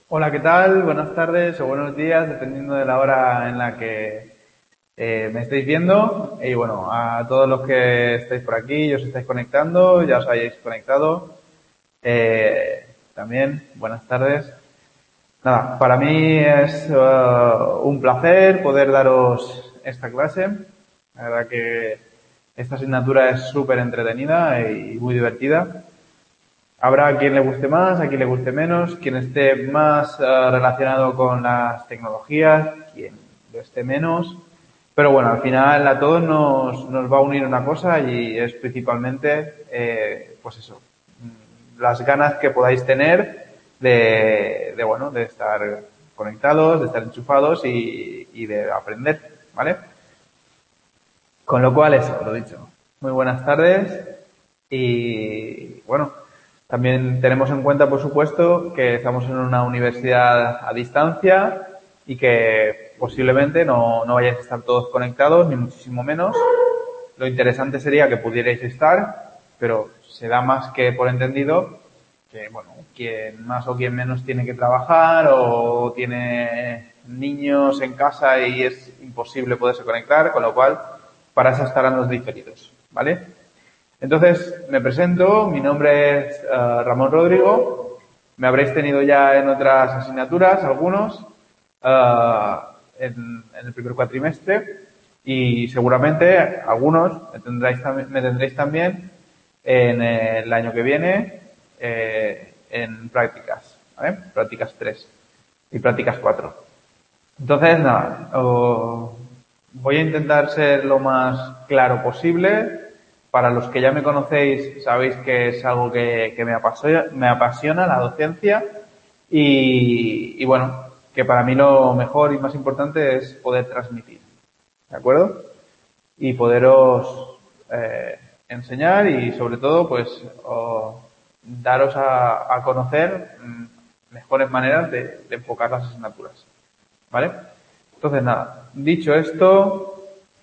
Hola, ¿qué tal? Buenas tardes o buenos días, dependiendo de la hora en la que me estéis viendo. Y bueno, a todos los que estáis por aquí y os estáis conectando, ya os hayáis conectado. También, buenas tardes. Nada, para mí es un placer poder daros esta clase. La verdad que esta asignatura es súper entretenida y muy divertida. Habrá a quien le guste más, a quien le guste menos, quien esté más relacionado con las tecnologías, quien lo esté menos. Pero bueno, al final a todos nos va a unir una cosa y es principalmente, pues eso, las ganas que podáis tener bueno, de estar conectados, de estar enchufados y de aprender, ¿vale? Con lo cual eso, lo dicho. Muy buenas tardes y bueno, también tenemos en cuenta, por supuesto, que estamos en una universidad a distancia y que posiblemente no vayáis a estar todos conectados, ni muchísimo menos. Lo interesante sería que pudierais estar, pero se da más que por entendido que, bueno, quien más o quien menos tiene que trabajar o tiene niños en casa y es imposible poderse conectar, con lo cual para eso estarán los diferidos, ¿vale? Entonces, me presento, mi nombre es Ramón Rodrigo, me habréis tenido ya en otras asignaturas, algunos, en el primer cuatrimestre, y seguramente algunos me tendréis también en el año que viene en prácticas, ¿vale? Prácticas 3 y prácticas 4. Entonces, nada, voy a intentar ser lo más claro posible. Para los que ya me conocéis, sabéis que es algo que me apasiona la docencia y bueno, que para mí lo mejor y más importante es poder transmitir, ¿de acuerdo? Y poderos enseñar y sobre todo pues daros a conocer mejores maneras de enfocar las asignaturas, ¿vale? Entonces nada, dicho esto,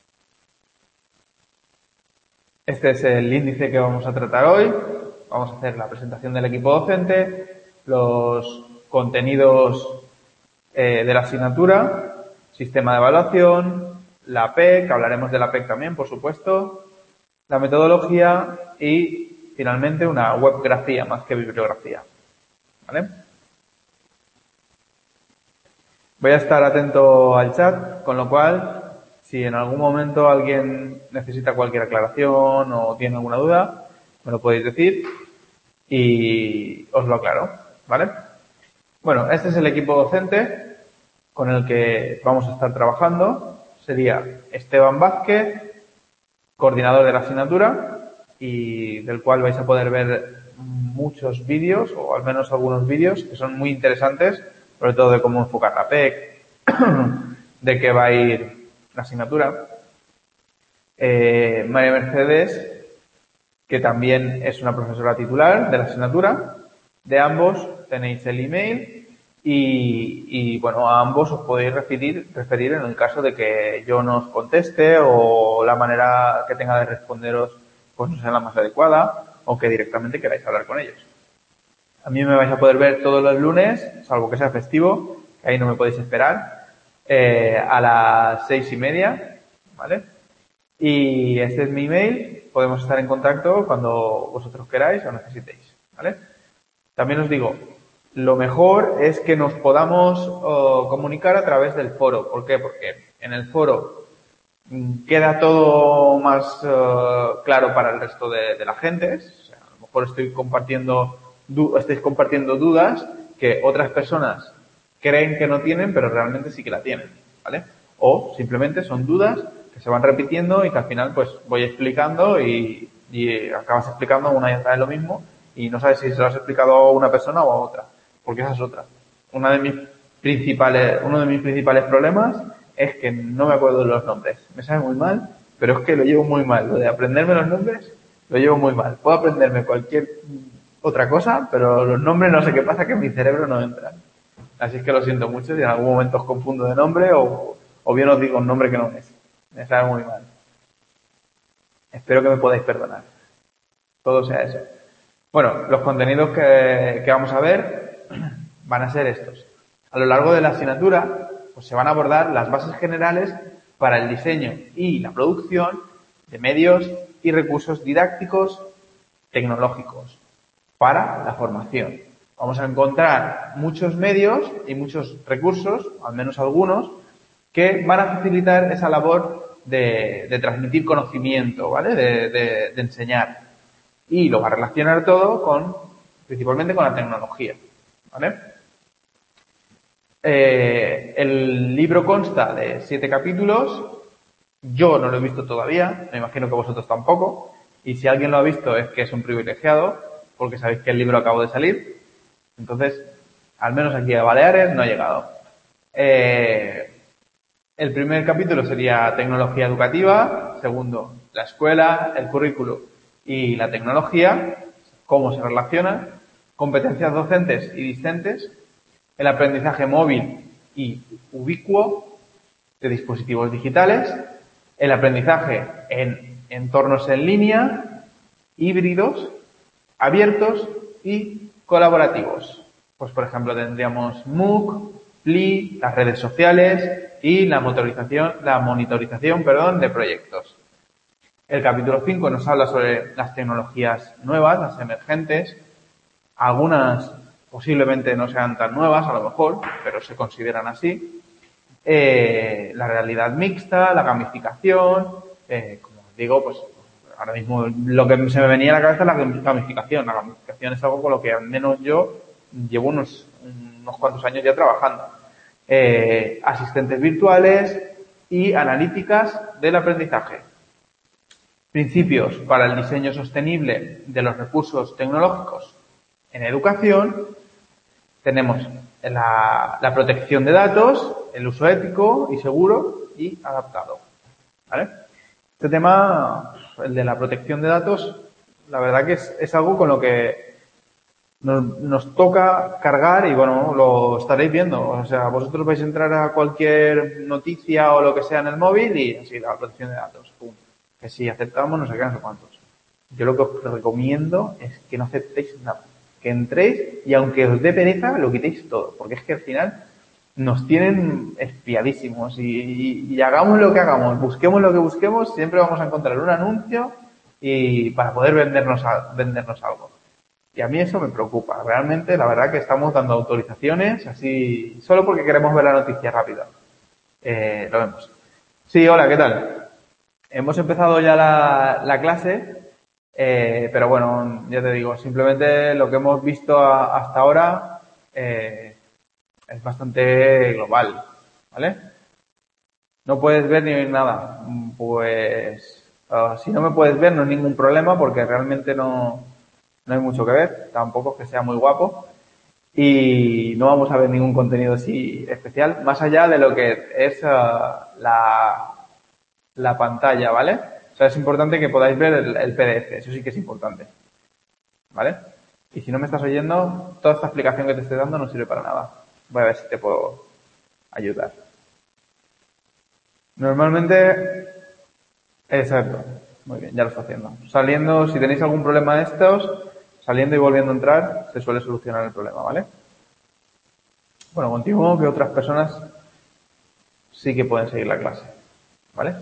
este es el índice que vamos a tratar hoy. Vamos a hacer la presentación del equipo docente, los contenidos de la asignatura, sistema de evaluación, la PEC, hablaremos de la PEC también, por supuesto, la metodología y finalmente una webgrafía más que bibliografía. ¿Vale? Voy a estar atento al chat, con lo cual, si en algún momento alguien necesita cualquier aclaración o tiene alguna duda, me lo podéis decir y os lo aclaro, ¿vale? Bueno, este es el equipo docente con el que vamos a estar trabajando. Sería Esteban Vázquez, coordinador de la asignatura y del cual vais a poder ver muchos vídeos o al menos algunos vídeos que son muy interesantes, sobre todo de cómo enfocar la PEC, de qué va a ir la asignatura. María Mercedes, que también es una profesora titular de la asignatura. De ambos tenéis el email y bueno, a ambos os podéis referir en el caso de que yo no os conteste o la manera que tenga de responderos pues no sea la más adecuada o que directamente queráis hablar con ellos. A mí me vais a poder ver todos los lunes, salvo que sea festivo, que ahí no me podéis esperar, a las 6:30, ¿vale? Y este es mi email, podemos estar en contacto cuando vosotros queráis o necesitéis, ¿vale? También os digo, lo mejor es que nos podamos comunicar a través del foro. ¿Por qué? Porque en el foro queda todo más claro para el resto de la gente. O sea, a lo mejor estáis compartiendo dudas que otras personas creen que no tienen, pero realmente sí que la tienen, ¿vale? O simplemente son dudas que se van repitiendo y que al final pues voy explicando y acabas explicando una y otra vez lo mismo y no sabes si se lo has explicado a una persona o a otra, porque esa es otra. Uno de mis principales problemas es que no me acuerdo de los nombres. Me sabe muy mal, pero es que lo llevo muy mal. Lo de aprenderme los nombres lo llevo muy mal. Puedo aprenderme cualquier otra cosa, pero los nombres no sé qué pasa que en mi cerebro no entran. Así es que lo siento mucho si en algún momento os confundo de nombre o bien os digo un nombre que no es. Me sabe muy mal. Espero que me podáis perdonar. Todo sea eso. Bueno, los contenidos que vamos a ver van a ser estos. A lo largo de la asignatura, pues se van a abordar las bases generales para el diseño y la producción de medios y recursos didácticos tecnológicos para la formación. Vamos a encontrar muchos medios y muchos recursos, al menos algunos, que van a facilitar esa labor de transmitir conocimiento, ¿vale? De enseñar. Y lo va a relacionar todo principalmente con la tecnología, ¿vale? El libro consta de 7 capítulos. Yo no lo he visto todavía, me imagino que vosotros tampoco. Y si alguien lo ha visto es que es un privilegiado, porque sabéis que el libro acabó de salir. Entonces, al menos aquí a Baleares no ha llegado. El primer capítulo sería tecnología educativa. Segundo, la escuela, el currículo y la tecnología, cómo se relacionan. Competencias docentes y discentes. El aprendizaje móvil y ubicuo de dispositivos digitales. El aprendizaje en entornos en línea, híbridos, abiertos y colaborativos. Pues, por ejemplo, tendríamos MOOC, PLI, las redes sociales y la monitorización de proyectos. El capítulo 5 nos habla sobre las tecnologías nuevas, las emergentes. Algunas posiblemente no sean tan nuevas, a lo mejor, pero se consideran así. La realidad mixta, la gamificación, como os digo, pues ahora mismo lo que se me venía a la cabeza es la gamificación. La gamificación es algo con lo que al menos yo llevo unos cuantos años ya trabajando. Asistentes virtuales y analíticas del aprendizaje. Principios para el diseño sostenible de los recursos tecnológicos en educación. Tenemos la protección de datos, el uso ético y seguro y adaptado, ¿vale? Este tema, el de la protección de datos, la verdad que es algo con lo que nos toca cargar y bueno, lo estaréis viendo. O sea, vosotros vais a entrar a cualquier noticia o lo que sea en el móvil y así, la protección de datos. Pum. Que si aceptamos, no sé qué, no sé cuántos. Yo lo que os recomiendo es que no aceptéis nada. Que entréis y aunque os dé pereza, lo quitéis todo. Porque es que al final nos tienen espiadísimos y hagamos lo que hagamos, busquemos lo que busquemos, siempre vamos a encontrar un anuncio y para poder vendernos algo. Y a mí eso me preocupa. Realmente, la verdad que estamos dando autorizaciones así, solo porque queremos ver la noticia rápida. Lo vemos. Sí, hola, ¿qué tal? Hemos empezado ya la clase, pero bueno, ya te digo, simplemente lo que hemos visto hasta ahora es bastante global, ¿vale? No puedes ver ni oír nada. Pues, si no me puedes ver no es ningún problema porque realmente no hay mucho que ver, tampoco es que sea muy guapo y no vamos a ver ningún contenido así especial, más allá de lo que es la pantalla, ¿vale? O sea, es importante que podáis ver el PDF, eso sí que es importante, ¿vale? Y si no me estás oyendo, toda esta explicación que te estoy dando no sirve para nada. Voy a ver si te puedo ayudar. Normalmente, exacto, muy bien, ya lo está haciendo. Saliendo, si tenéis algún problema de estos, saliendo y volviendo a entrar, se suele solucionar el problema, ¿vale? Bueno, continúo que otras personas sí que pueden seguir la clase, ¿vale?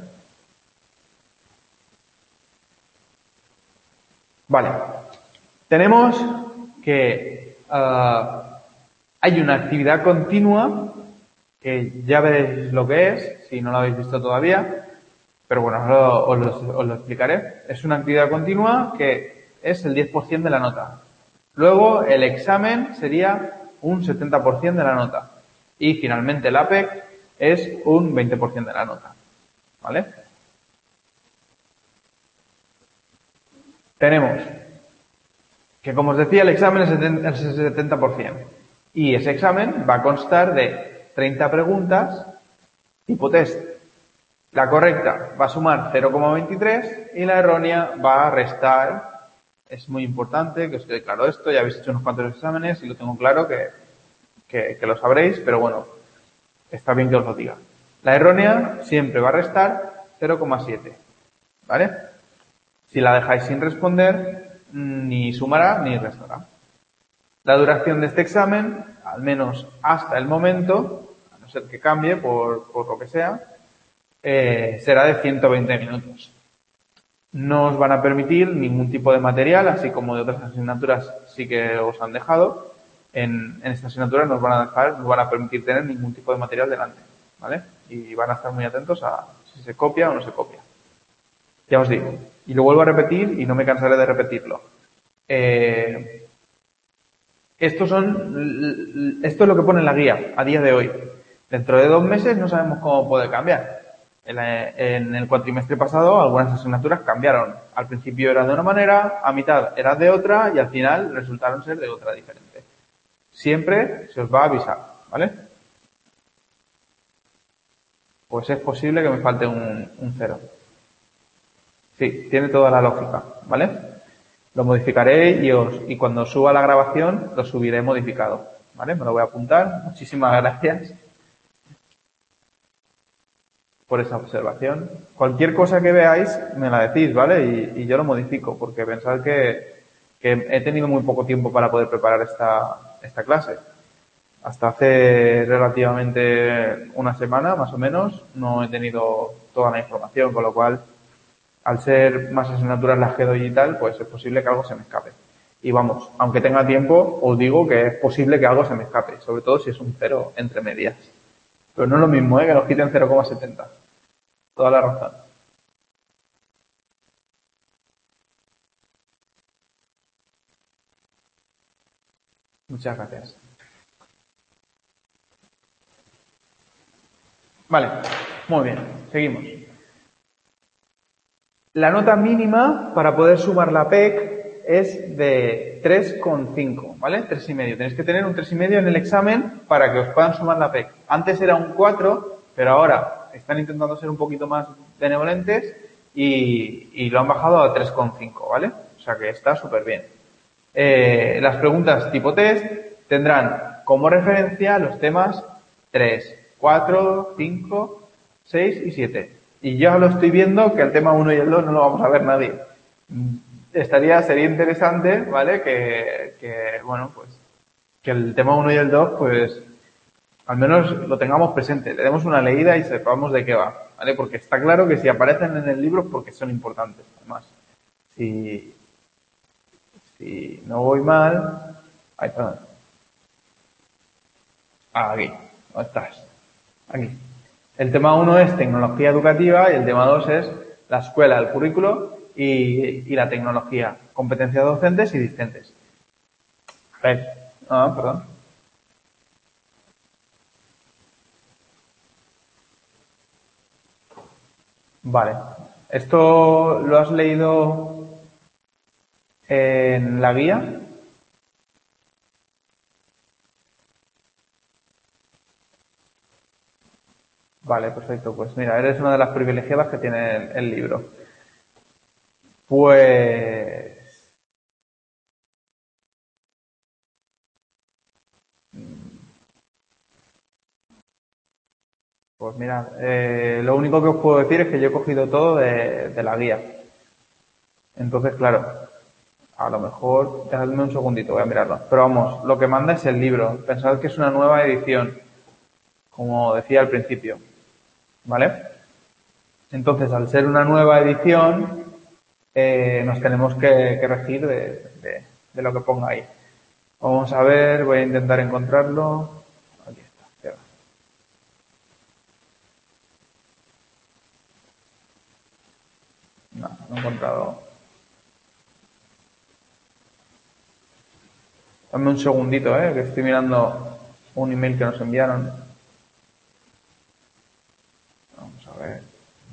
Vale. Tenemos que hay una actividad continua que ya veréis lo que es, si no lo habéis visto todavía, pero bueno, os lo explicaré. Es una actividad continua que es el 10% de la nota. Luego el examen sería un 70% de la nota. Y finalmente el APEC es un 20% de la nota. ¿Vale? Tenemos que, como os decía, el examen es el 70%. Y ese examen va a constar de 30 preguntas tipo test. La correcta va a sumar 0,23 y la errónea va a restar. Es muy importante que os quede claro esto. Ya habéis hecho unos cuantos exámenes y lo tengo claro que lo sabréis, pero bueno, está bien que os lo diga. La errónea siempre va a restar 0,7. ¿Vale? Si la dejáis sin responder, ni sumará ni restará. La duración de este examen al menos hasta el momento, a no ser que cambie por lo que sea, será de 120 minutos. No os van a permitir ningún tipo de material, así como de otras asignaturas sí que os han dejado. En esta asignatura no os van a permitir tener ningún tipo de material delante, ¿vale? Y van a estar muy atentos a si se copia o no se copia. Ya os digo, y lo vuelvo a repetir y no me cansaré de repetirlo. Esto es lo que pone en la guía a día de hoy. Dentro de 2 meses no sabemos cómo puede cambiar. En el cuatrimestre pasado algunas asignaturas cambiaron. Al principio era de una manera, a mitad era de otra y al final resultaron ser de otra diferente. Siempre se os va a avisar, ¿vale? Pues es posible que me falte un 0. Sí, tiene toda la lógica, ¿vale? Lo modificaré y cuando suba la grabación lo subiré modificado, ¿vale? Me lo voy a apuntar. Muchísimas gracias por esa observación. Cualquier cosa que veáis me la decís, ¿vale? Y yo lo modifico, porque pensad que he tenido muy poco tiempo para poder preparar esta clase. Hasta hace relativamente una semana, más o menos, no he tenido toda la información, con lo cual, al ser más asignaturas las que doy y tal, pues es posible que algo se me escape. Y vamos, aunque tenga tiempo, os digo que es posible que algo se me escape, sobre todo si es un 0 entre medias. Pero no es lo mismo, que nos quiten 0,70. Toda la razón. Muchas gracias. Vale, muy bien, seguimos. La nota mínima para poder sumar la PEC es de 3,5, ¿vale? 3,5. Tenéis que tener un 3,5 en el examen para que os puedan sumar la PEC. Antes era un 4, pero ahora están intentando ser un poquito más benevolentes y lo han bajado a 3,5, ¿vale? O sea que está súper bien. Las preguntas tipo test tendrán como referencia los temas 3, 4, 5, 6 y 7. Y ya lo estoy viendo que el tema 1 y el 2 no lo vamos a ver nadie. Sería interesante, ¿vale? Bueno, pues, que el tema 1 y el 2, pues, al menos lo tengamos presente, le demos una leída y sepamos de qué va, ¿vale? Porque está claro que si aparecen en el libro es porque son importantes, además. Si no voy mal... Ahí está. Aquí. ¿Dónde estás? Aquí. El tema 1 es tecnología educativa y el tema 2 es la escuela, el currículo y la tecnología. Competencias docentes y discentes. A ver. Ah, perdón. Vale. ¿Esto lo has leído en la guía? Vale, perfecto. Pues mira, eres una de las privilegiadas que tiene el libro. Pues... Pues mira, lo único que os puedo decir es que yo he cogido todo de la guía. Entonces, claro, a lo mejor, dejadme un segundito, voy a mirarlo. Pero vamos, lo que manda es el libro. Pensad que es una nueva edición, como decía al principio. ¿Vale? Entonces, al ser una nueva edición, nos tenemos que regir de lo que ponga ahí. Vamos a ver, voy a intentar encontrarlo. Aquí está. No he encontrado. Dame un segundito, que estoy mirando un email que nos enviaron. Vamos a ver.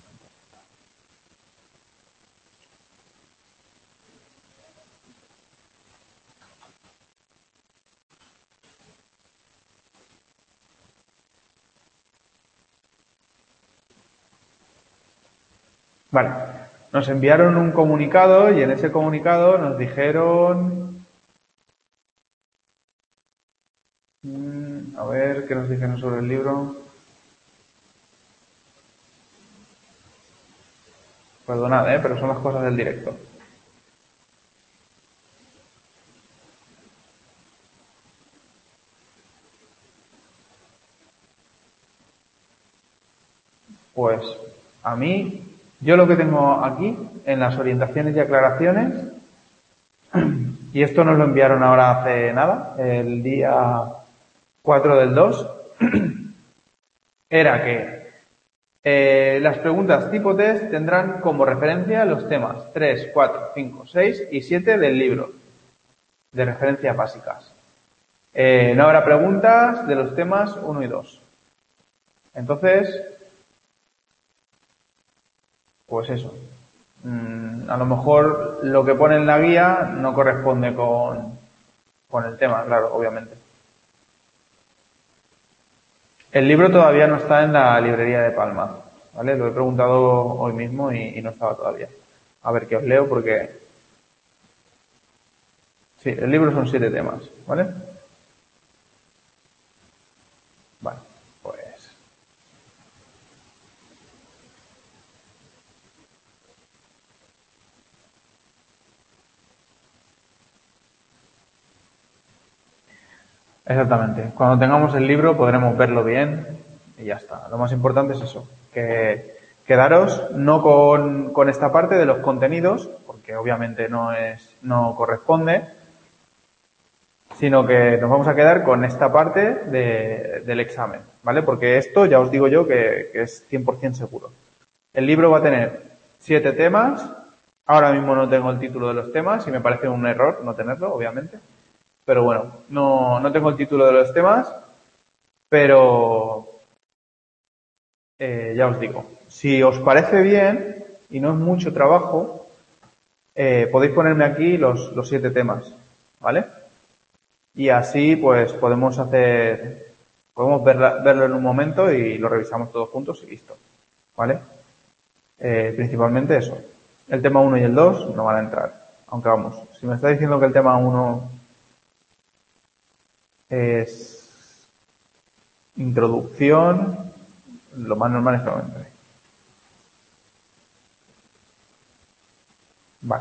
Vale. Nos enviaron un comunicado y en ese comunicado nos dijeron... a ver, ¿qué nos dijeron sobre el libro? Perdonad, pero son las cosas del directo. Pues a mí, yo lo que tengo aquí en las orientaciones y aclaraciones, y esto nos lo enviaron ahora hace nada, el día 4/2, era que las preguntas tipo test tendrán como referencia los temas 3, 4, 5, 6 y 7 del libro de referencias básicas. No habrá preguntas de los temas 1 y 2. Entonces, pues eso. A lo mejor lo que pone en la guía no corresponde con el tema, claro, obviamente. El libro todavía no está en la librería de Palma, ¿vale? Lo he preguntado hoy mismo y no estaba todavía. A ver qué os leo porque... Sí, el libro son 7 temas, ¿vale? Vale, pues... Exactamente. Cuando tengamos el libro podremos verlo bien y ya está. Lo más importante es eso, que quedaros no con esta parte de los contenidos, porque obviamente no corresponde, sino que nos vamos a quedar con esta parte del examen, ¿vale? Porque esto ya os digo yo que es 100% seguro. El libro va a tener 7 temas. Ahora mismo no tengo el título de los temas y me parece un error no tenerlo, obviamente. Pero bueno, no tengo el título de los temas, pero ya os digo, si os parece bien y no es mucho trabajo, podéis ponerme aquí los 7 temas, ¿vale? Y así pues podemos verlo en un momento y lo revisamos todos juntos y listo, ¿vale? Principalmente eso. El tema 1 y el 2 no van a entrar. Aunque vamos, si me está diciendo que el tema 1 es introducción, lo más normal es que no entre. Vale.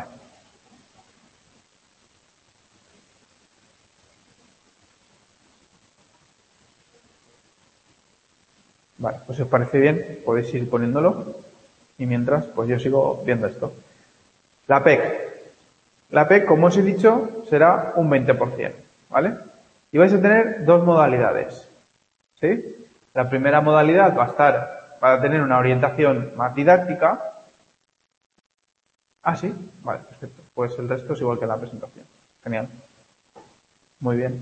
Vale, pues si os parece bien, podéis ir poniéndolo. Y mientras, pues yo sigo viendo esto. La PEC. La PEC, como os he dicho, será un 20%, ¿vale? Y vais a tener 2 modalidades, ¿sí? La primera modalidad va a tener una orientación más didáctica. Ah, sí, vale, perfecto. Pues el resto es igual que en la presentación. Genial. Muy bien.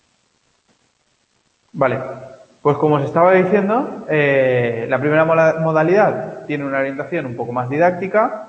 Vale, pues como os estaba diciendo, la primera modalidad tiene una orientación un poco más didáctica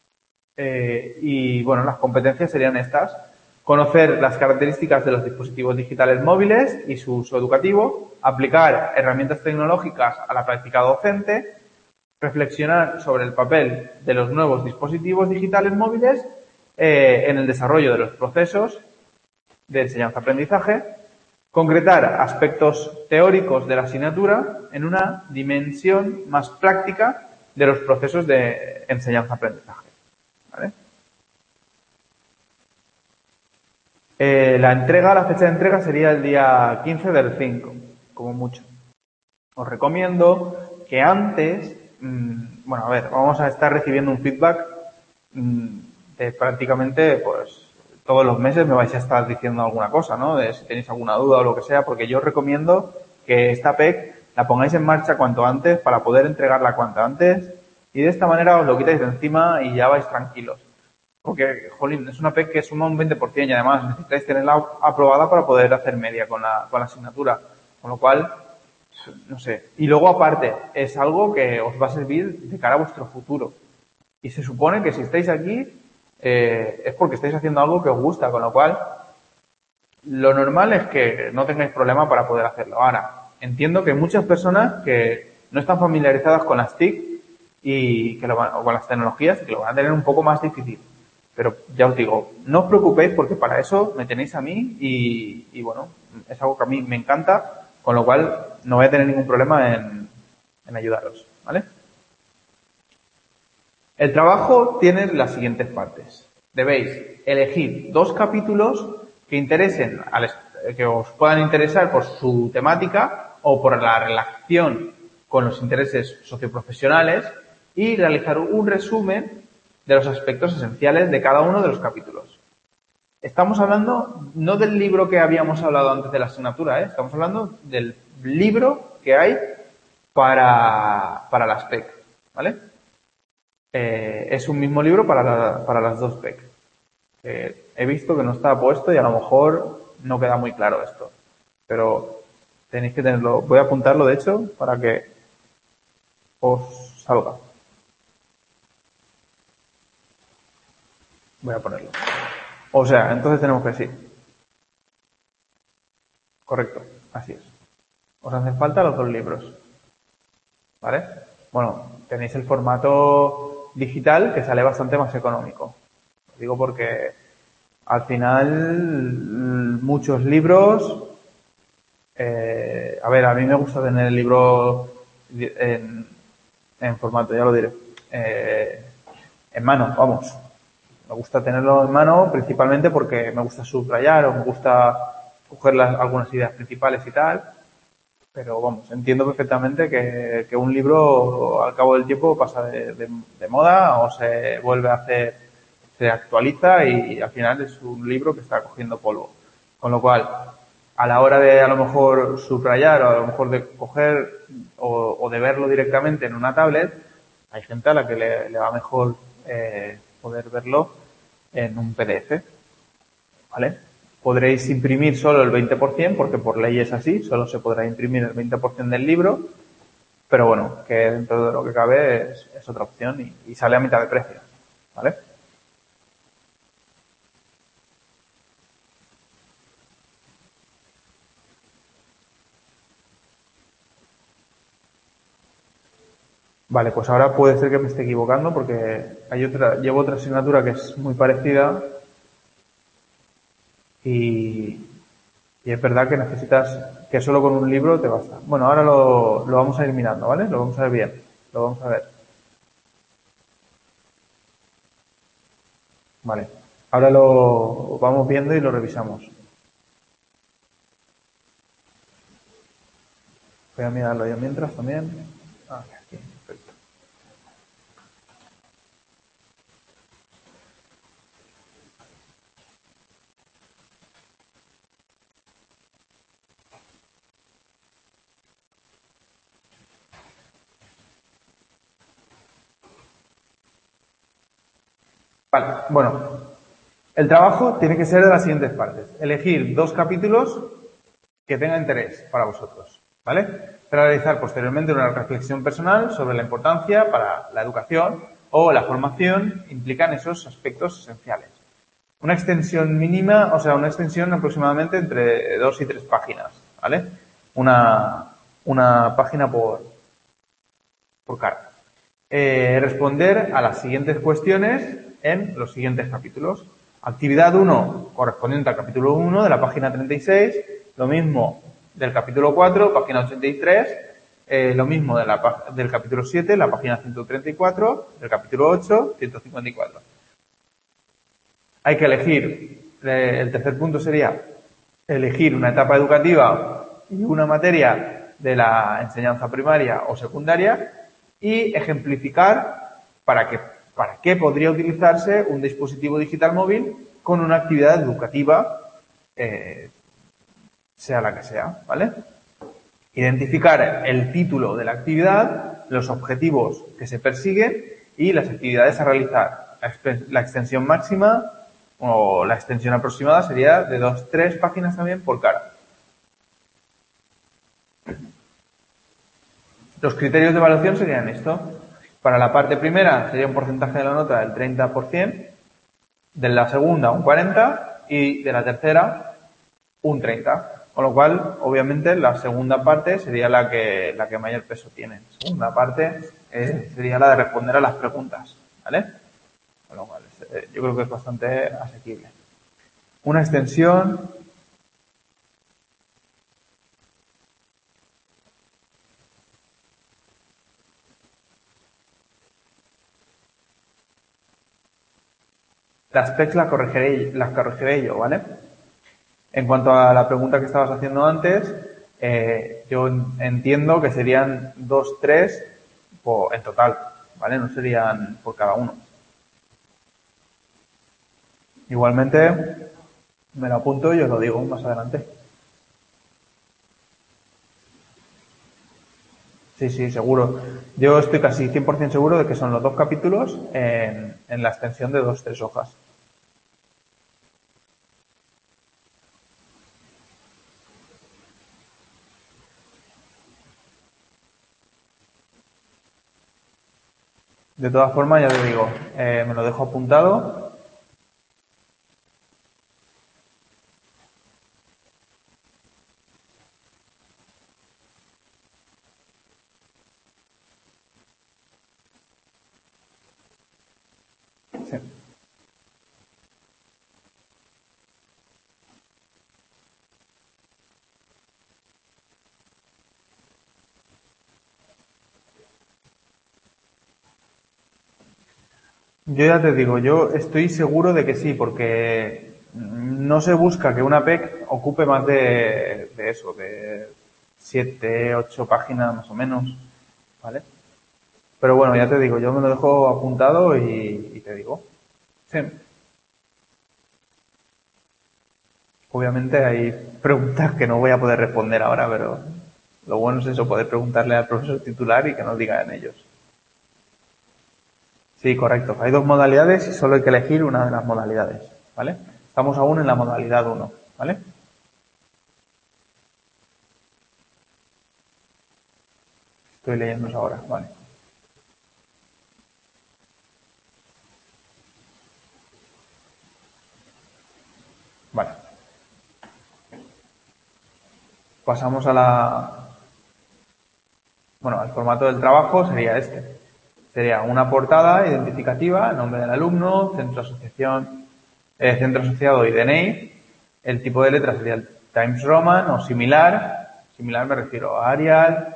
y, bueno, las competencias serían estas. Conocer las características de los dispositivos digitales móviles y su uso educativo, aplicar herramientas tecnológicas a la práctica docente, reflexionar sobre el papel de los nuevos dispositivos digitales móviles en el desarrollo de los procesos de enseñanza-aprendizaje, concretar aspectos teóricos de la asignatura en una dimensión más práctica de los procesos de enseñanza-aprendizaje. ¿Vale? La fecha de entrega sería el día 15/5, como mucho. Os recomiendo que antes, bueno, a ver, vamos a estar recibiendo un feedback de prácticamente, pues, todos los meses me vais a estar diciendo alguna cosa, ¿no? De si tenéis alguna duda o lo que sea, porque yo os recomiendo que esta PEC la pongáis en marcha cuanto antes para poder entregarla cuanto antes y de esta manera os lo quitáis de encima y ya vais tranquilos. Porque, jolín, es una PEC que suma un 20% y además necesitáis tenerla aprobada para poder hacer media con la asignatura. Con lo cual, no sé. Y luego, aparte, es algo que os va a servir de cara a vuestro futuro. Y se supone que si estáis aquí, es porque estáis haciendo algo que os gusta, con lo cual, lo normal es que no tengáis problema para poder hacerlo. Ahora, entiendo que hay muchas personas que no están familiarizadas con las TIC y o con las tecnologías y que lo van a tener un poco más difícil. Pero ya os digo, no os preocupéis porque para eso me tenéis a mí y bueno, es algo que a mí me encanta, con lo cual no voy a tener ningún problema en ayudaros, ¿vale? El trabajo tiene las siguientes partes. Debéis elegir 2 capítulos que os puedan interesar por su temática o por la relación con los intereses socioprofesionales y realizar un resumen de los aspectos esenciales de cada uno de los capítulos. Estamos hablando no del libro que habíamos hablado antes de la asignatura, estamos hablando del libro que hay para las PEC, ¿vale? Es un mismo libro para las dos PEC. He visto que no está puesto y a lo mejor no queda muy claro esto, pero tenéis que tenerlo. Voy a apuntarlo, de hecho, para que os salga. Voy a ponerlo. O sea, entonces tenemos que sí. Correcto, así es. Os hacen falta los dos libros. ¿Vale? Bueno, tenéis el formato digital que sale bastante más económico. Lo digo porque al final muchos libros... a ver, a mí me gusta tener el libro en formato, ya lo diré, en mano, vamos. Me gusta tenerlo en mano principalmente porque me gusta subrayar o me gusta coger algunas ideas principales y tal. Pero vamos, entiendo perfectamente que un libro al cabo del tiempo pasa de moda o se vuelve a hacer, se actualiza y al final es un libro que está cogiendo polvo. Con lo cual, a la hora de a lo mejor subrayar o a lo mejor de coger o de verlo directamente en una tablet, hay gente a la que le va mejor poder verlo en un PDF, ¿vale? Podréis imprimir solo el 20% porque por ley es así, solo se podrá imprimir el 20% del libro, pero bueno, que dentro de lo que cabe es otra opción y sale a mitad de precio, ¿vale? Vale, pues ahora puede ser que me esté equivocando porque llevo otra asignatura que es muy parecida y es verdad que necesitas que solo con un libro te basta. Bueno, ahora lo vamos a ir mirando, ¿vale? Lo vamos a ver bien. Lo vamos a ver. Vale. Ahora lo vamos viendo y lo revisamos. Voy a mirarlo yo mientras también. Aquí, perfecto. Vale, bueno, el trabajo tiene que ser de las siguientes partes. Elegir 2 capítulos que tengan interés para vosotros, ¿vale? Realizar posteriormente una reflexión personal sobre la importancia para la educación o la formación implican esos aspectos esenciales. Una extensión mínima, o sea, una extensión aproximadamente entre 2 y 3 páginas, ¿vale? Una página por carta. Responder a las siguientes cuestiones en los siguientes capítulos. Actividad 1, correspondiente al capítulo 1 de la página 36, lo mismo del capítulo 4, página 83, lo mismo del capítulo 7, la página 134, del capítulo 8, 154. Hay que elegir, el tercer punto sería elegir una etapa educativa y una materia de la enseñanza primaria o secundaria y ejemplificar para qué podría utilizarse un dispositivo digital móvil con una actividad educativa, sea la que sea, ¿vale? Identificar el título de la actividad, los objetivos que se persiguen y las actividades a realizar. La extensión máxima o la extensión aproximada sería de 2-3 páginas también por cara. Los criterios de evaluación serían esto. Para la parte primera sería un porcentaje de la nota del 30%, de la segunda un 40% y de la tercera un 30%. Con lo cual, obviamente, la segunda parte sería la que mayor peso tiene. La segunda parte sería la de responder a las preguntas, ¿vale? Con lo cual, yo creo que es bastante asequible. Una extensión. Las PECs las corregiré yo, ¿vale? En cuanto a la pregunta que estabas haciendo antes, Yo entiendo que serían 2, 3 en total, ¿vale? No serían por cada uno. Igualmente, me lo apunto y os lo digo más adelante. Sí, sí, seguro. Yo estoy casi 100% seguro de que son los 2 capítulos en la extensión de 2, 3 hojas. De todas formas, ya te digo, me lo dejo apuntado. Sí. Yo ya te digo, yo estoy seguro de que sí, porque no se busca que una PEC ocupe más de eso, de 7, 8 páginas más o menos, ¿vale? Pero bueno, ya te digo, yo me lo dejo apuntado y te digo. Sí. Obviamente hay preguntas que no voy a poder responder ahora, pero lo bueno es eso, poder preguntarle al profesor titular y que nos digan ellos. Sí, correcto. Hay 2 modalidades y solo hay que elegir una de las modalidades, ¿vale? Estamos aún en la modalidad 1, ¿vale? Estoy leyéndos ahora, vale. Vale. Pasamos a bueno, al formato del trabajo sería este. Sería una portada identificativa, nombre del alumno, centro asociado y DNI. El tipo de letra sería el Times Roman o similar. Similar me refiero a Arial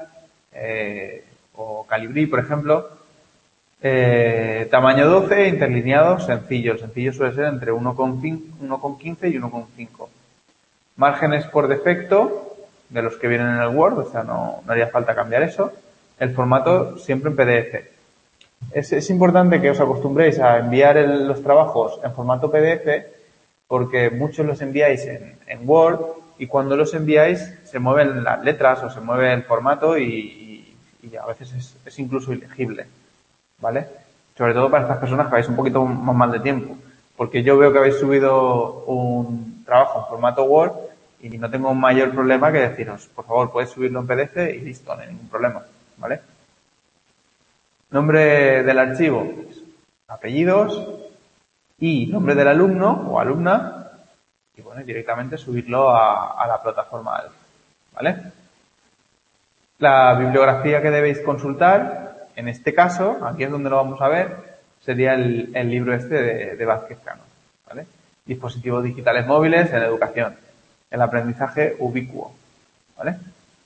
o Calibri, por ejemplo. Tamaño 12, interlineado, sencillo. El sencillo suele ser entre 1,15 y 1,5. Márgenes por defecto, de los que vienen en el Word, o sea, no haría falta cambiar eso. El formato siempre en PDF. Es importante que os acostumbréis a enviar los trabajos en formato PDF porque muchos los enviáis en Word y cuando los enviáis se mueven las letras o se mueve el formato y a veces es incluso ilegible, ¿vale? Sobre todo para estas personas que vais un poquito más mal de tiempo, porque yo veo que habéis subido un trabajo en formato Word y no tengo un mayor problema que deciros, por favor, puedes subirlo en PDF y listo, no hay ningún problema, ¿vale? Nombre del archivo, apellidos y nombre del alumno o alumna y bueno, directamente subirlo a la plataforma Alf, ¿vale? La bibliografía que debéis consultar, en este caso, aquí es donde lo vamos a ver, sería el libro este de Vázquez Cano, ¿vale? Dispositivos digitales móviles en educación, el aprendizaje ubicuo, ¿vale?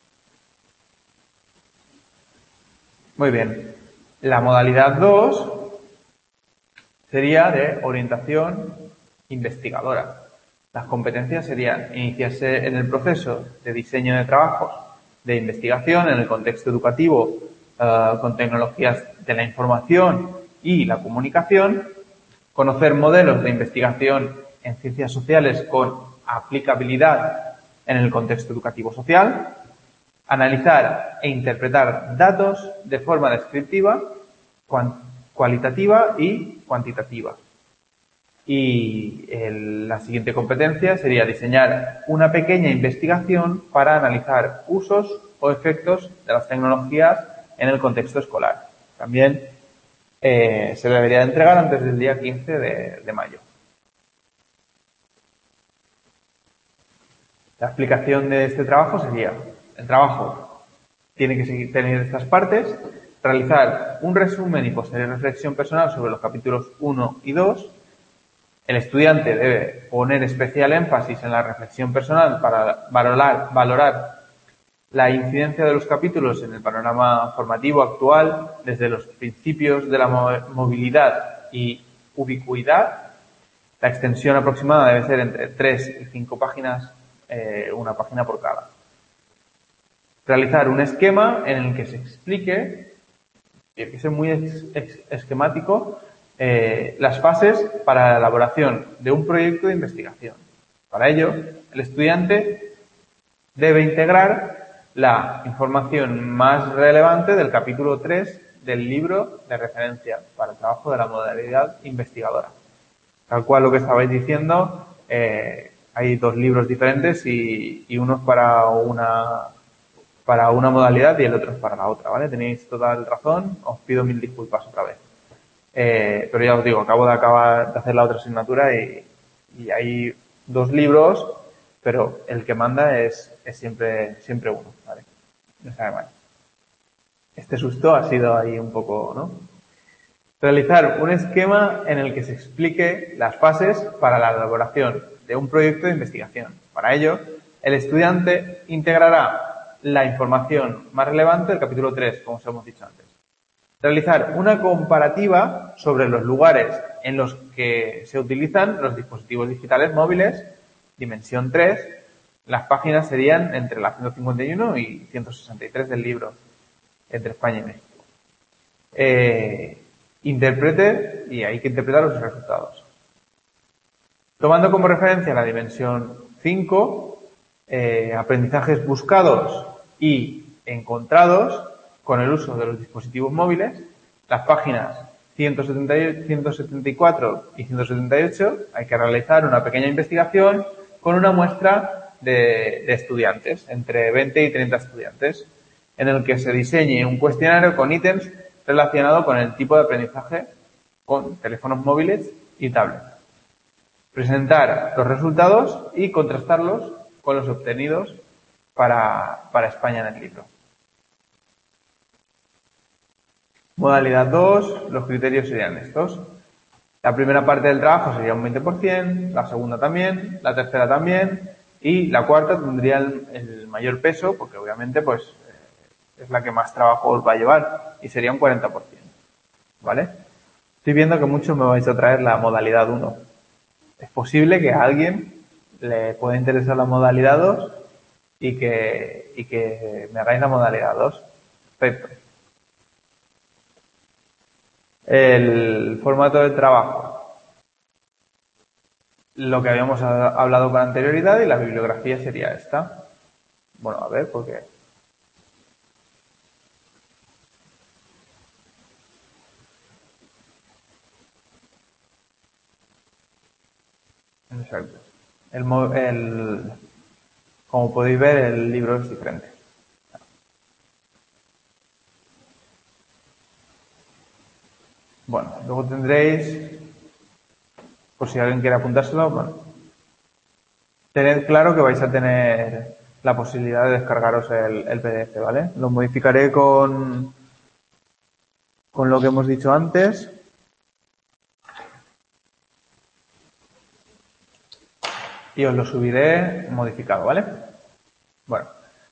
Muy bien. La modalidad 2 sería de orientación investigadora. Las competencias serían iniciarse en el proceso de diseño de trabajos de investigación en el contexto educativo con tecnologías de la información y la comunicación, conocer modelos de investigación en ciencias sociales con aplicabilidad en el contexto educativo social, analizar e interpretar datos de forma descriptiva, cualitativa y cuantitativa. Y la siguiente competencia sería diseñar una pequeña investigación para analizar usos o efectos de las tecnologías en el contexto escolar. También se debería entregar antes del día 15 de mayo. La explicación de este trabajo sería: el trabajo tiene que tener estas partes, realizar un resumen y posterior reflexión personal sobre los capítulos 1 y 2. El estudiante debe poner especial énfasis en la reflexión personal para valorar la incidencia de los capítulos en el panorama formativo actual, desde los principios de la movilidad y ubicuidad. La extensión aproximada debe ser entre 3 y 5 páginas, una página por cada. Realizar un esquema en el que se explique, tiene que ser muy esquemático, las fases para la elaboración de un proyecto de investigación. Para ello, el estudiante debe integrar la información más relevante del capítulo 3 del libro de referencia para el trabajo de la modalidad investigadora. Tal cual lo que estabais diciendo, hay dos libros diferentes y uno es para una modalidad y el otro es para la otra, ¿vale? Tenéis toda razón, os pido mil disculpas otra vez. Pero ya os digo, acabo de acabar de hacer la otra asignatura y hay dos libros, pero el que manda es siempre uno, ¿vale? No sabe mal. Este susto ha sido ahí un poco, ¿no? Realizar un esquema en el que se explique las fases para la elaboración de un proyecto de investigación. Para ello, el estudiante integrará la información más relevante del capítulo 3, como os hemos dicho antes. Realizar una comparativa sobre los lugares en los que se utilizan los dispositivos digitales móviles, dimensión 3. Las páginas serían entre la 151 y 163 del libro, entre España y México. Interprete, y hay que interpretar los resultados. Tomando como referencia la dimensión 5, aprendizajes buscados y encontrados con el uso de los dispositivos móviles, las páginas 174 y 178 hay que realizar una pequeña investigación con una muestra de estudiantes, entre 20 y 30 estudiantes, en el que se diseñe un cuestionario con ítems relacionado con el tipo de aprendizaje con teléfonos móviles y tablets. Presentar los resultados y contrastarlos con los obtenidos para España en el libro. Modalidad 2, los criterios serían estos. La primera parte del trabajo sería un 20%, la segunda también, la tercera también y la cuarta tendría el mayor peso porque obviamente pues es la que más trabajo os va a llevar y sería un 40%. ¿Vale? Estoy viendo que muchos me vais a traer la modalidad 1. Es posible que a alguien le pueda interesar la modalidad 2 y que me hagáis la modalidad 2. Perfecto. El formato de trabajo. Lo que habíamos hablado con anterioridad y la bibliografía sería esta. Bueno, a ver, porque... Exacto. Como podéis ver, el libro es diferente. Bueno, luego tendréis, por si alguien quiere apuntárselo, bueno, tened claro que vais a tener la posibilidad de descargaros el PDF, ¿vale? Lo modificaré con lo que hemos dicho antes. Y os lo subiré modificado, ¿vale? Bueno.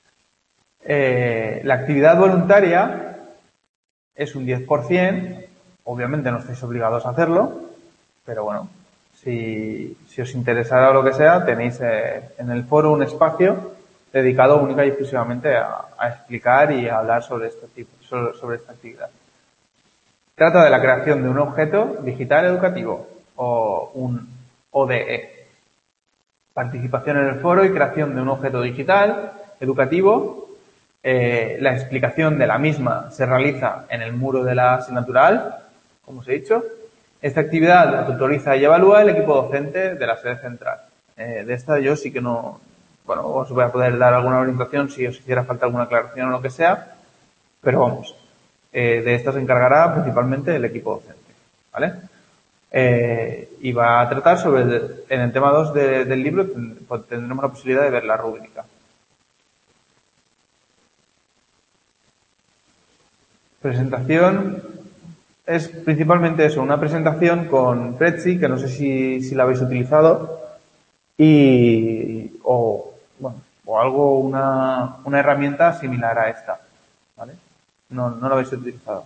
La actividad voluntaria es un 10%. Obviamente no estáis obligados a hacerlo, pero bueno, si os interesara o lo que sea, tenéis en el foro un espacio dedicado única y exclusivamente a explicar y a hablar sobre sobre esta actividad. Trata de la creación de un objeto digital educativo o un ODE. Participación en el foro y creación de un objeto digital educativo. La explicación de la misma se realiza en el muro de la asignatura, como os he dicho. Esta actividad la tutoriza y evalúa el equipo docente de la sede central. De esta yo sí que no... Bueno, os voy a poder dar alguna orientación si os hiciera falta alguna aclaración o lo que sea, pero vamos, de esta se encargará principalmente el equipo docente, ¿vale? Y va a tratar sobre, en el tema 2 del libro, tendremos la posibilidad de ver la rúbrica. Presentación es principalmente eso, una presentación con Prezi, que no sé si la habéis utilizado, o algo, una herramienta similar a esta, ¿vale? No la habéis utilizado.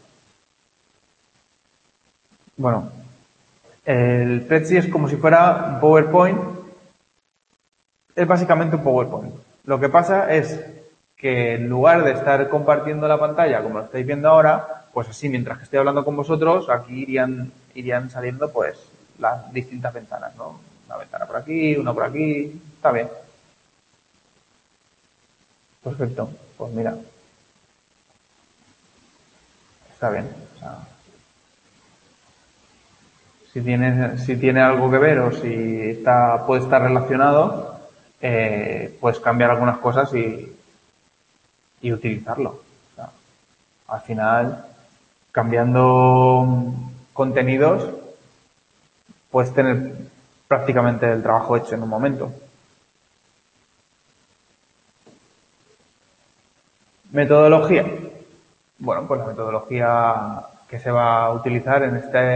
Bueno, el Prezi es como si fuera un PowerPoint. Es básicamente un PowerPoint. Lo que pasa es que en lugar de estar compartiendo la pantalla como lo estáis viendo ahora, pues así mientras que estoy hablando con vosotros, aquí irían saliendo pues las distintas ventanas, ¿no? Una ventana por aquí, una por aquí, está bien. Perfecto, pues mira, está bien. O sea, si tiene algo que ver o si puede estar relacionado, puedes cambiar algunas cosas y utilizarlo. O sea, al final, cambiando contenidos, puedes tener prácticamente el trabajo hecho en un momento. Metodología. Bueno, pues la metodología que se va a utilizar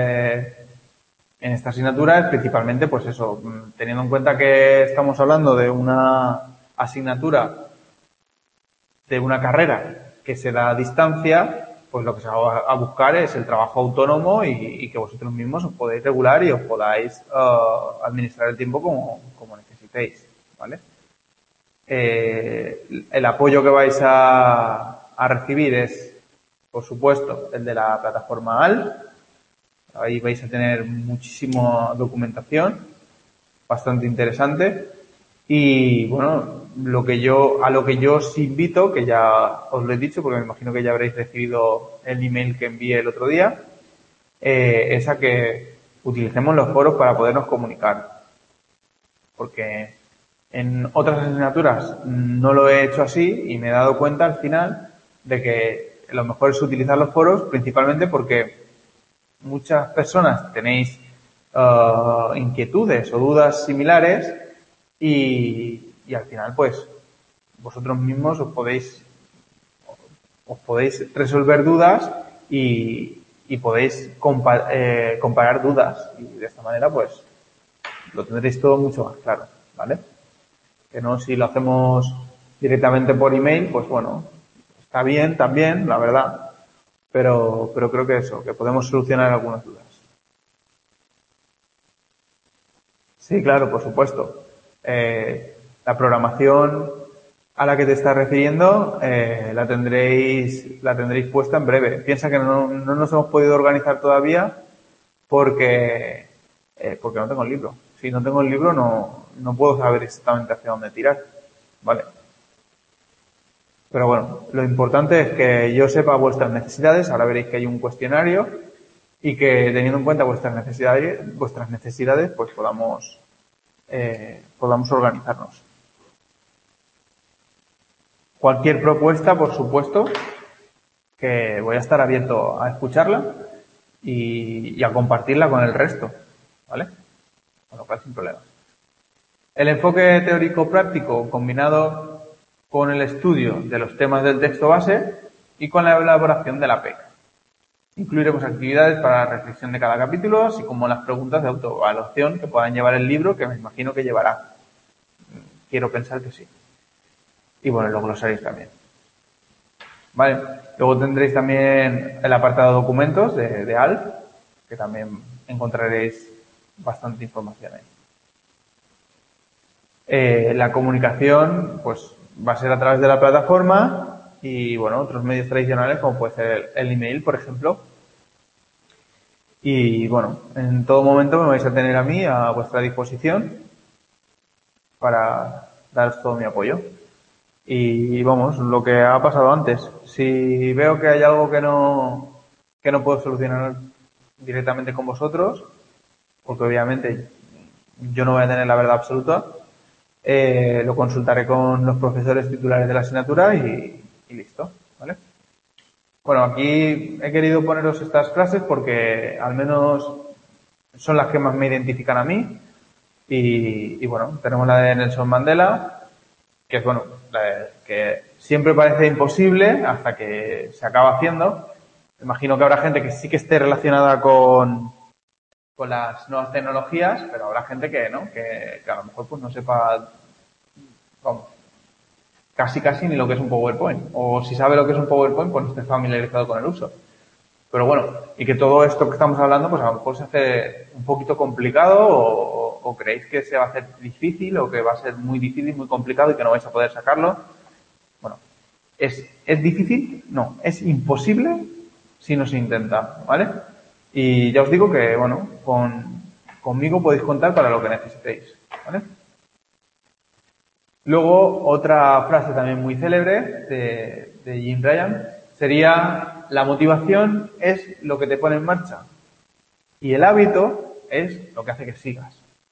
en esta asignatura es principalmente, pues eso, teniendo en cuenta que estamos hablando de una asignatura de una carrera que se da a distancia, pues lo que se va a buscar es el trabajo autónomo y que vosotros mismos os podéis regular y os podáis administrar el tiempo como necesitéis, ¿vale? El apoyo que vais a recibir es, por supuesto, el de la plataforma AL. Ahí vais a tener muchísima documentación, bastante interesante. Y bueno, a lo que yo os invito, que ya os lo he dicho, porque me imagino que ya habréis recibido el email que envié el otro día, es a que utilicemos los foros para podernos comunicar. Porque en otras asignaturas no lo he hecho así y me he dado cuenta al final de que lo mejor es utilizar los foros principalmente porque muchas personas tenéis inquietudes o dudas similares y al final pues vosotros mismos os podéis resolver dudas y podéis comparar dudas y de esta manera pues lo tendréis todo mucho más claro, ¿vale? Que no si lo hacemos directamente por email, pues bueno, está bien también, la verdad, pero creo que eso, que podemos solucionar algunas dudas. Sí, claro, por supuesto. La programación a la que te estás refiriendo la tendréis puesta en breve. Piensa que no nos hemos podido organizar todavía porque no tengo el libro. Si no tengo el libro no puedo saber exactamente hacia dónde tirar. Vale. Pero bueno, lo importante es que yo sepa vuestras necesidades. Ahora veréis que hay un cuestionario y que teniendo en cuenta vuestras necesidades, pues podamos organizarnos. Cualquier propuesta, por supuesto, que voy a estar abierto a escucharla y a compartirla con el resto, ¿vale? Con lo cual, sin problema. El enfoque teórico-práctico combinado con el estudio de los temas del texto base y con la elaboración de la PEC. Incluiremos actividades para la reflexión de cada capítulo, así como las preguntas de autoevaluación que puedan llevar el libro, que me imagino que llevará. Quiero pensar que sí. Y bueno, los glosarios también. Vale. Luego tendréis también el apartado de documentos de ALF, que también encontraréis bastante información ahí. La comunicación, pues, va a ser a través de la plataforma y, bueno, otros medios tradicionales como puede ser el email, por ejemplo. Y, bueno, en todo momento me vais a tener a mí a vuestra disposición para daros todo mi apoyo. Y, vamos, lo que ha pasado antes. Si veo que hay algo que no puedo solucionar directamente con vosotros, porque obviamente yo no voy a tener la verdad absoluta, lo consultaré con los profesores titulares de la asignatura y listo, ¿vale? Bueno, aquí he querido poneros estas clases porque al menos son las que más me identifican a mí y bueno, tenemos la de Nelson Mandela, que es bueno, que siempre parece imposible hasta que se acaba haciendo. Imagino que habrá gente que sí que esté relacionada con las nuevas tecnologías, pero habrá gente que no, que a lo mejor pues no sepa, vamos, casi ni lo que es un PowerPoint. O si sabe lo que es un PowerPoint, pues no esté familiarizado con el uso. Pero bueno, y que todo esto que estamos hablando, pues a lo mejor se hace un poquito complicado o creéis que se va a hacer difícil o que va a ser muy difícil, muy complicado y que no vais a poder sacarlo. Bueno, ¿Es difícil? No, es imposible si no se intenta, ¿vale? Y ya os digo que, bueno, conmigo podéis contar para lo que necesitéis, ¿vale? Luego, otra frase también muy célebre de Jim Ryan sería: la motivación es lo que te pone en marcha y el hábito es lo que hace que sigas.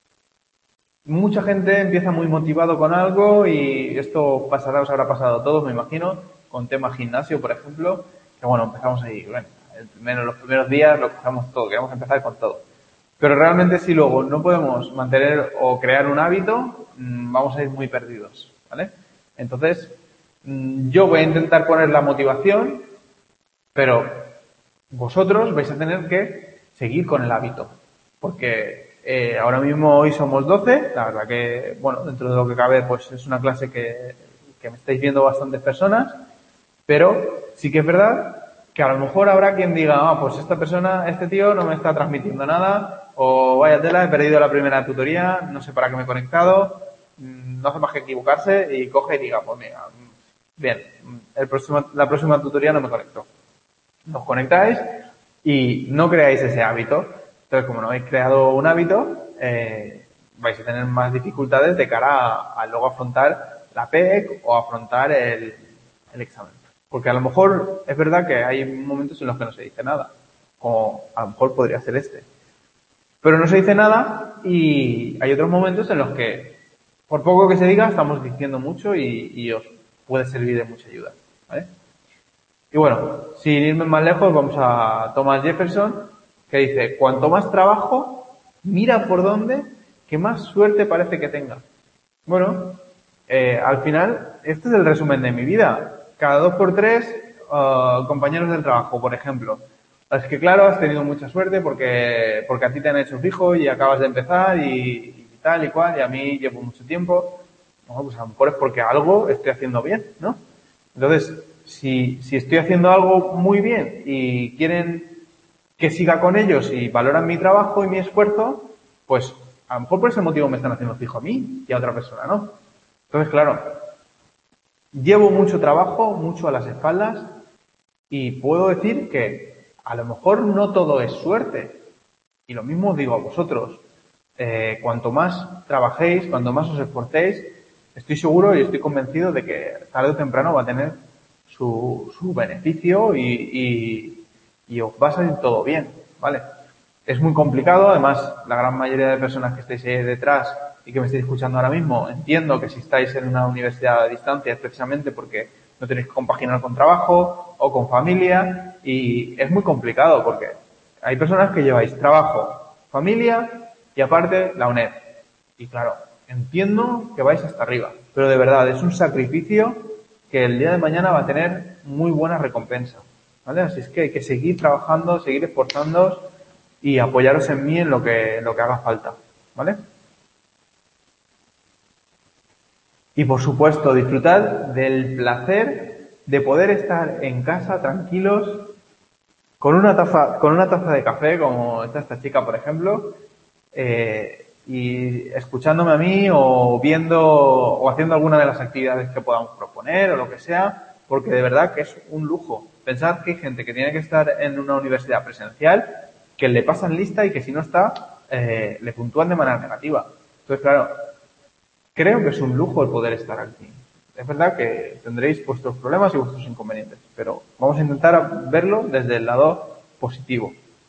Mucha gente empieza muy motivado con algo y esto pasará, os habrá pasado a todos, me imagino, con tema gimnasio, por ejemplo, que bueno, empezamos ahí, bueno, los primeros días lo cogemos todo, queremos empezar con todo. Pero realmente si luego no podemos mantener o crear un hábito, vamos a ir muy perdidos, ¿vale? Entonces, yo voy a intentar poner la motivación, pero vosotros vais a tener que seguir con el hábito. Porque ahora mismo hoy somos 12, la verdad que, bueno, dentro de lo que cabe, pues es una clase que me estáis viendo bastantes personas, pero sí que es verdad que a lo mejor habrá quien diga, pues esta persona, este tío no me está transmitiendo nada, o vaya tela, he perdido la primera tutoría, no sé para qué me he conectado, no hace más que equivocarse y coge y diga, pues mira, bien, la próxima tutoría no me conecto. Nos conectáis y no creáis ese hábito. Entonces, como no habéis creado un hábito, vais a tener más dificultades de cara a luego afrontar la PEC o afrontar el examen. Porque a lo mejor es verdad que hay momentos en los que no se dice nada, como a lo mejor podría ser este. Pero no se dice nada y hay otros momentos en los que, por poco que se diga, estamos diciendo mucho y os puede servir de mucha ayuda, ¿vale? Y bueno, sin irme más lejos, vamos a Thomas Jefferson, que dice: cuanto más trabajo, mira por dónde, que más suerte parece que tenga. Bueno, al final, este es el resumen de mi vida. Cada 2 por 3, compañeros del trabajo, por ejemplo. Es que claro, has tenido mucha suerte porque a ti te han hecho fijo y acabas de empezar y tal y cual, y a mí llevo mucho tiempo. Bueno, pues a lo mejor es porque algo estoy haciendo bien, ¿no? Entonces, si estoy haciendo algo muy bien y quieren que siga con ellos y valoran mi trabajo y mi esfuerzo, pues a lo mejor por ese motivo me están haciendo fijo a mí y a otra persona, ¿no? Entonces, claro, llevo mucho trabajo, mucho a las espaldas y puedo decir que a lo mejor no todo es suerte. Y lo mismo os digo a vosotros. Cuanto más trabajéis, cuanto más os esforcéis, estoy seguro y estoy convencido de que tarde o temprano va a tener su beneficio y os va a salir todo bien, ¿vale? Es muy complicado, además la gran mayoría de personas que estáis ahí detrás y que me estáis escuchando ahora mismo, entiendo que si estáis en una universidad a distancia es precisamente porque no tenéis que compaginar con trabajo o con familia y es muy complicado porque hay personas que lleváis trabajo, familia y aparte la UNED. Y claro, entiendo que vais hasta arriba, pero de verdad es un sacrificio que el día de mañana va a tener muy buena recompensa, ¿vale? Así es que hay que seguir trabajando, seguir esforzándoos y apoyaros en mí en lo que haga falta, ¿vale? Y por supuesto, disfrutad del placer de poder estar en casa tranquilos con una taza de café, como está esta chica, por ejemplo, y escuchándome a mí o viendo o haciendo alguna de las actividades que podamos proponer o lo que sea, porque de verdad que es un lujo. Pensad que hay gente que tiene que estar en una universidad presencial, que le pasan lista y que si no está, le puntúan de manera negativa. Entonces, claro, creo que es un lujo el poder estar aquí. Es verdad que tendréis vuestros problemas y vuestros inconvenientes, pero vamos a intentar verlo desde el lado positivo.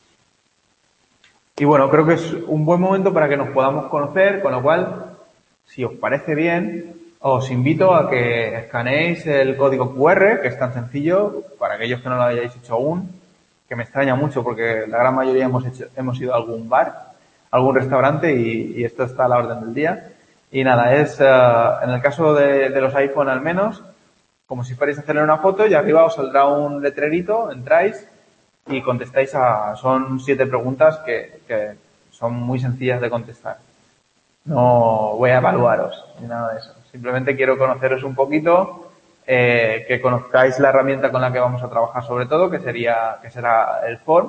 Y bueno, creo que es un buen momento para que nos podamos conocer, con lo cual, si os parece bien, os invito a que escaneéis el código QR, que es tan sencillo, para aquellos que no lo hayáis hecho aún, que me extraña mucho porque la gran mayoría hemos ido a algún bar, algún restaurante y esto está a la orden del día. Y nada, es, en el caso de los iPhone al menos, como si fuerais a hacerle una foto y arriba os saldrá un letrerito, entráis y contestáis son 7 preguntas que son muy sencillas de contestar. No voy a evaluaros ni nada de eso. Simplemente quiero conoceros un poquito, que conozcáis la herramienta con la que vamos a trabajar sobre todo, que será el form.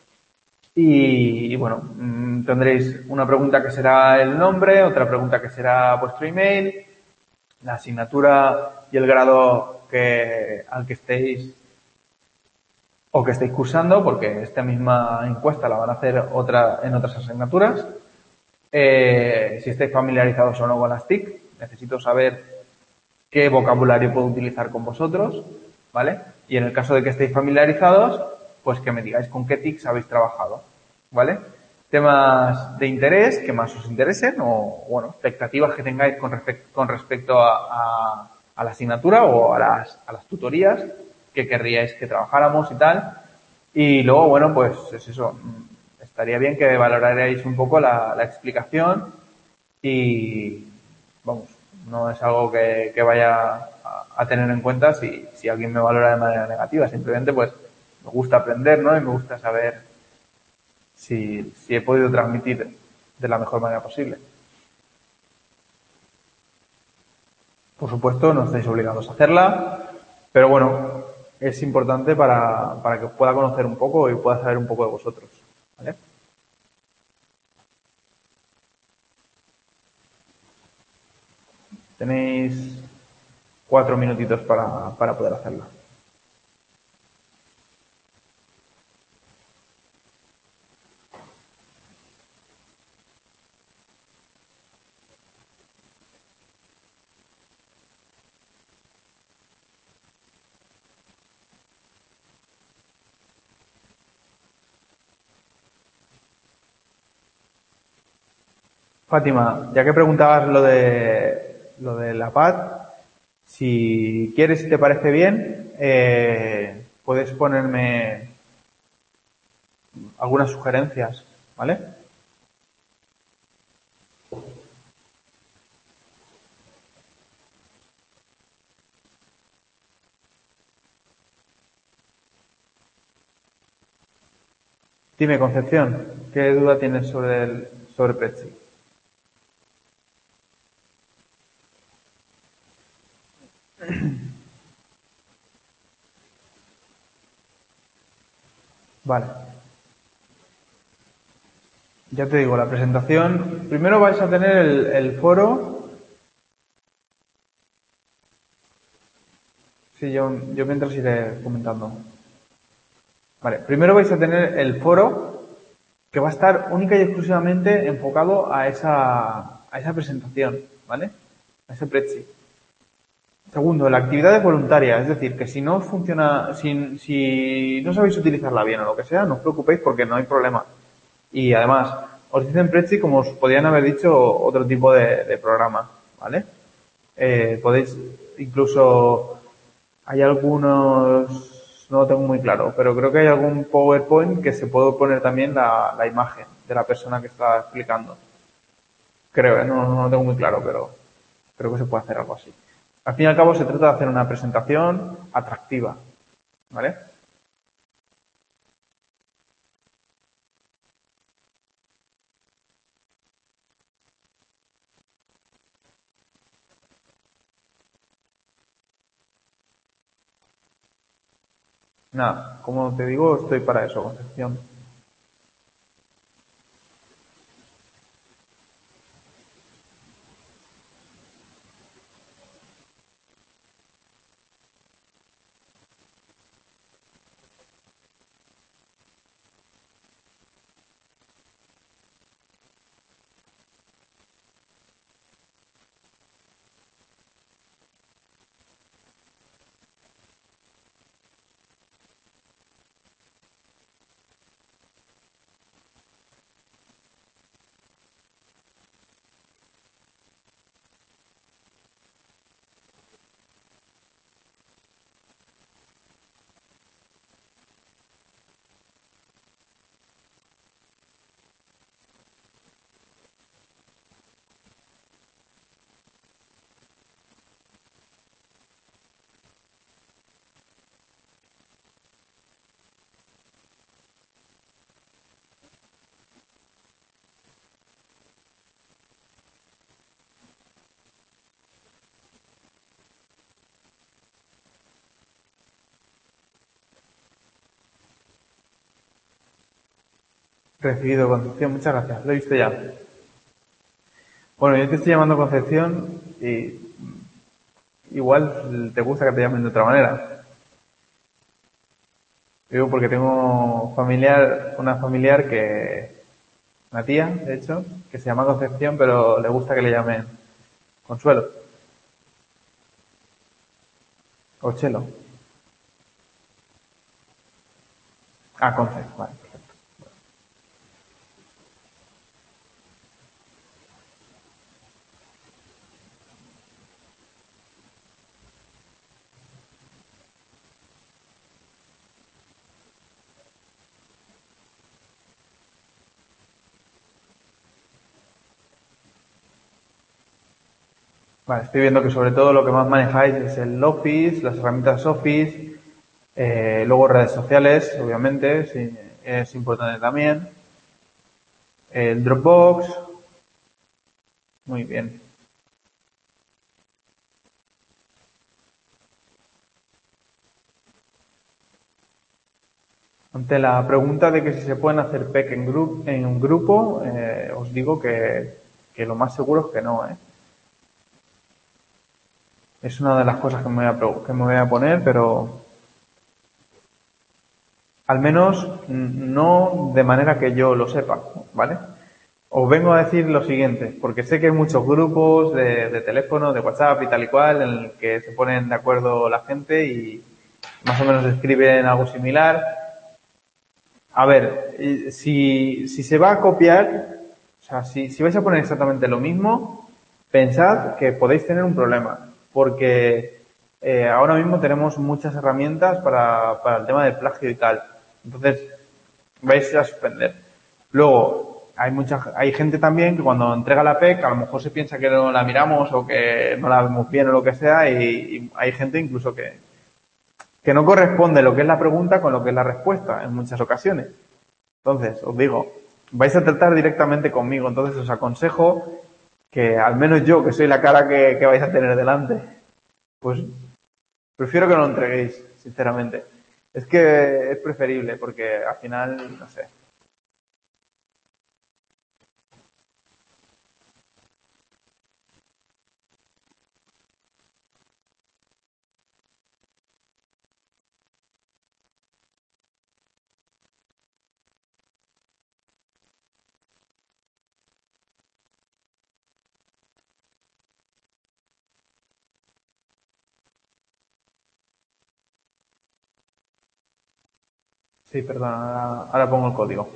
Y bueno, tendréis una pregunta que será el nombre, otra pregunta que será vuestro email, la asignatura y el grado al que estéis o que estéis cursando, porque esta misma encuesta la van a hacer en otras asignaturas. Si estáis familiarizados o no con las TIC, necesito saber qué vocabulario puedo utilizar con vosotros, ¿vale? Y en el caso de que estéis familiarizados, pues que me digáis con qué TICs habéis trabajado, ¿vale? Temas de interés que más os interesen o, bueno, expectativas que tengáis con respecto a la asignatura o a las tutorías que querríais que trabajáramos y tal. Y luego, bueno, pues es eso. Estaría bien que valorarais un poco la explicación y, vamos, no es algo que vaya a tener en cuenta si alguien me valora de manera negativa. Simplemente, pues, me gusta aprender, ¿no? Y me gusta saber si he podido transmitir de la mejor manera posible. Por supuesto, no estáis obligados a hacerla, pero bueno, es importante para que os pueda conocer un poco y pueda saber un poco de vosotros, ¿vale? Tenéis 4 minutitos para poder hacerla. Fátima, ya que preguntabas lo de la paz, si quieres, si te parece bien, puedes ponerme algunas sugerencias, ¿vale? Dime, Concepción, ¿qué duda tienes sobre Prezi? Vale. Ya te digo, la presentación, primero vais a tener el foro. Sí, yo mientras iré comentando. Vale, primero vais a tener el foro que va a estar única y exclusivamente enfocado a esa presentación, ¿vale? A ese Prezi. Segundo, la actividad es voluntaria, es decir, que si no funciona, si no sabéis utilizarla bien o lo que sea, no os preocupéis porque no hay problema. Y además, os dicen Prezi como os podían haber dicho otro tipo de programa, ¿vale? Podéis, incluso, hay algunos, no lo tengo muy claro, pero creo que hay algún PowerPoint que se puede poner también la imagen de la persona que está explicando. Creo, no lo tengo muy claro, pero creo que se puede hacer algo así. Al fin y al cabo se trata de hacer una presentación atractiva, ¿vale? Nada, como te digo, estoy para eso, Concepción. Recibido, Concepción, muchas gracias. Lo he visto ya. Bueno, yo te estoy llamando Concepción y igual te gusta que te llamen de otra manera. Digo porque tengo una familiar una tía, de hecho, que se llama Concepción, pero le gusta que le llamen Consuelo o Chelo. Ah, Conce, vale, perfecto. Vale, estoy viendo que sobre todo lo que más manejáis es el Office, las herramientas Office, luego redes sociales, obviamente, sí, es importante también. El Dropbox, muy bien. Ante la pregunta de que si se pueden hacer PEC en un grupo, os digo que lo más seguro es que no, ¿eh? Es una de las cosas que me voy a poner, pero al menos no de manera que yo lo sepa, ¿vale? Os vengo a decir lo siguiente, porque sé que hay muchos grupos de teléfono, de WhatsApp y tal y cual, en el que se ponen de acuerdo la gente y más o menos escriben algo similar. A ver, si se va a copiar, o sea, si vais a poner exactamente lo mismo, pensad que podéis tener un problema, porque ahora mismo tenemos muchas herramientas para el tema del plagio y tal. Entonces, vais a suspender. Luego, hay gente también que cuando entrega la PEC, a lo mejor se piensa que no la miramos o que no la vemos bien o lo que sea, y hay gente incluso que no corresponde lo que es la pregunta con lo que es la respuesta en muchas ocasiones. Entonces, os digo, vais a tratar directamente conmigo, entonces os aconsejo que al menos yo, que soy la cara que vais a tener delante, pues prefiero que no lo entreguéis, sinceramente. Es que es preferible porque al final, no sé. Sí, perdón, ahora pongo el código.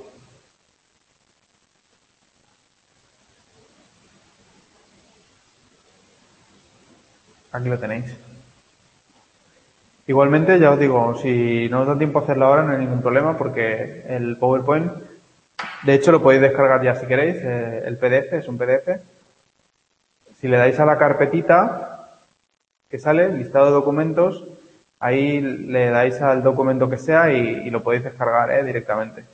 Aquí lo tenéis. Igualmente, ya os digo, si no os da tiempo a hacerlo ahora, no hay ningún problema porque el PowerPoint, de hecho, lo podéis descargar ya si queréis. El PDF es un PDF. Si le dais a la carpetita que sale, listado de documentos, ahí le dais al documento que sea y lo podéis descargar directamente.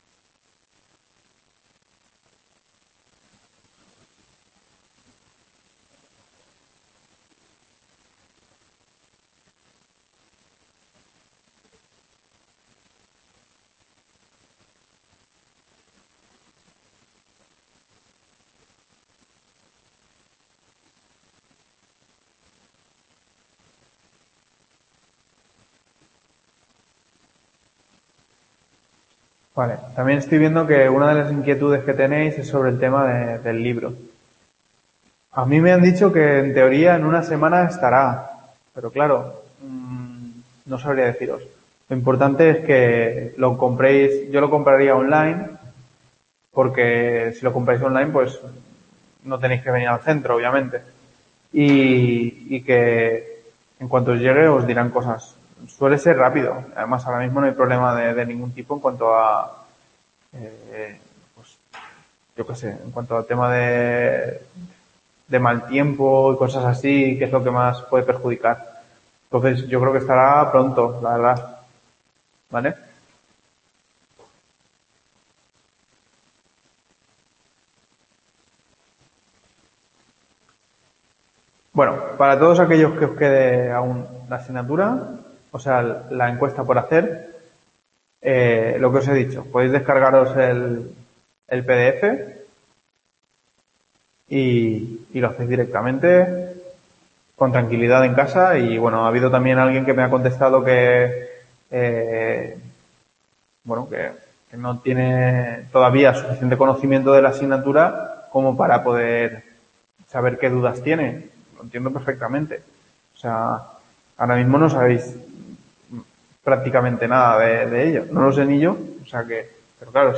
Vale, también estoy viendo que una de las inquietudes que tenéis es sobre el tema del libro. A mí me han dicho que en teoría en una semana estará, pero claro, no sabría deciros. Lo importante es que lo compréis, yo lo compraría online, porque si lo compráis online, pues no tenéis que venir al centro, obviamente. Y que en cuanto os llegue os dirán cosas. Suele ser rápido. Además, ahora mismo no hay problema de ningún tipo en cuanto a, pues, yo qué sé, en cuanto al tema de mal tiempo y cosas así, que es lo que más puede perjudicar. Entonces, yo creo que estará pronto, la verdad. ¿Vale? Bueno, para todos aquellos que os quede aún la asignatura, o sea, la encuesta por hacer, lo que os he dicho, podéis descargaros el PDF y lo hacéis directamente. con tranquilidad en casa y bueno, ha habido también alguien que me ha contestado que, bueno, que no tiene todavía suficiente conocimiento de la asignatura como para poder saber qué dudas tiene. Lo entiendo perfectamente. O sea, ahora mismo no sabéis prácticamente nada de ello. No lo sé ni yo. O sea que, pero claro,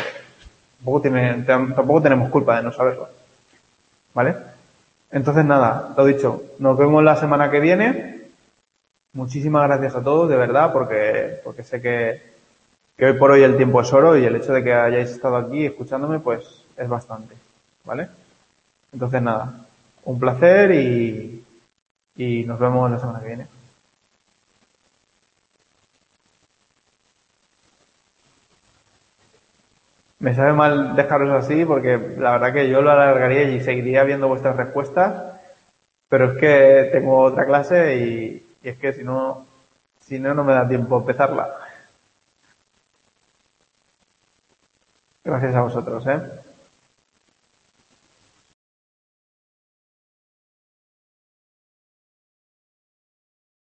tampoco tenemos culpa de no saberlo. ¿Vale? Entonces nada, lo dicho, nos vemos la semana que viene. Muchísimas gracias a todos, de verdad, porque sé que hoy por hoy el tiempo es oro y el hecho de que hayáis estado aquí escuchándome, pues es bastante. ¿Vale? Entonces nada, un placer y nos vemos la semana que viene. Me sabe mal dejaros así porque la verdad que yo lo alargaría y seguiría viendo vuestras respuestas, pero es que tengo otra clase y es que si no, no me da tiempo a empezarla. Gracias a vosotros, ¿eh?